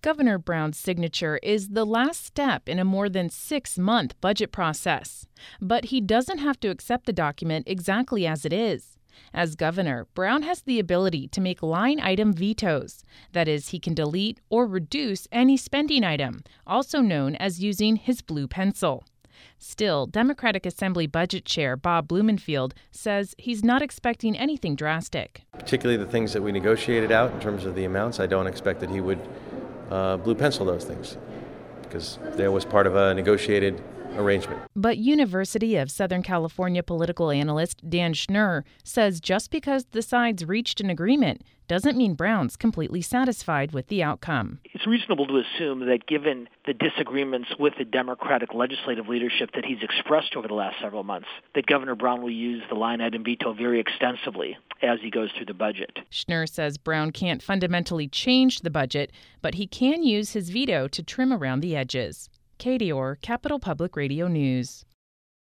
Governor Brown's signature is the last step in a more than 6-month budget process. But he doesn't have to accept the document exactly as it is. As governor, Brown has the ability to make line item vetoes. That is, he can delete or reduce any spending item, also known as using his blue pencil. Still, Democratic Assembly Budget Chair Bob Blumenfield says he's not expecting anything drastic. Particularly the things that we negotiated out in terms of the amounts, I don't expect that he would blue pencil those things because there was part of a negotiated arrangement. But University of Southern California political analyst Dan Schnur says just because the sides reached an agreement doesn't mean Brown's completely satisfied with the outcome. It's reasonable to assume that given the disagreements with the Democratic legislative leadership that he's expressed over the last several months, that Governor Brown will use the line item veto very extensively as he goes through the budget. Schnur says Brown can't fundamentally change the budget, but he can use his veto to trim around the edges. Katie Orr, Capital Public Radio News.